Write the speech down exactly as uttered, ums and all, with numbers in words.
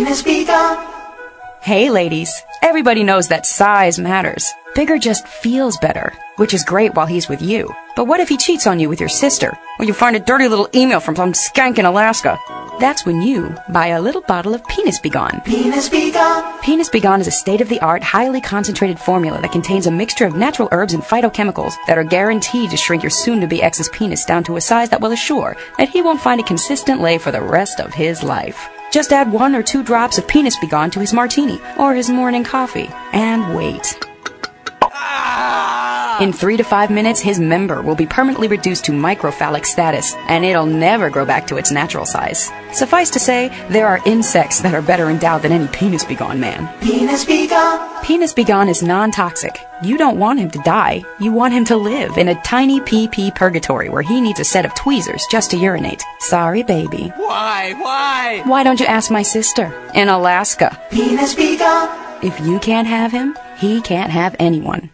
Penis be gone. Hey ladies, everybody knows that size matters. Bigger just feels better, which is great while he's with you. But what if he cheats on you with your sister? Or you find a dirty little email from some skank in Alaska? That's when you buy a little bottle of Penis Be Gone. Penis be gone. Penis Be Gone is a state-of-the-art, highly concentrated formula that contains a mixture of natural herbs and phytochemicals that are guaranteed to shrink your soon-to-be ex's penis down to a size that will assure that he won't find a consistent lay for the rest of his life. Just add one or two drops of Penis Be Gone to his martini or his morning coffee and wait. In three to five minutes, his member will be permanently reduced to microphallic status, and it'll never grow back to its natural size. Suffice to say, there are insects that are better endowed than any Penis Be Gone man. Penis be gone. Penis Be Gone is non-toxic. You don't want him to die. You want him to live in a tiny pee-pee purgatory where he needs a set of tweezers just to urinate. Sorry, baby. Why? Why? Why don't you ask my sister in Alaska? Penis be gone. If you can't have him, he can't have anyone.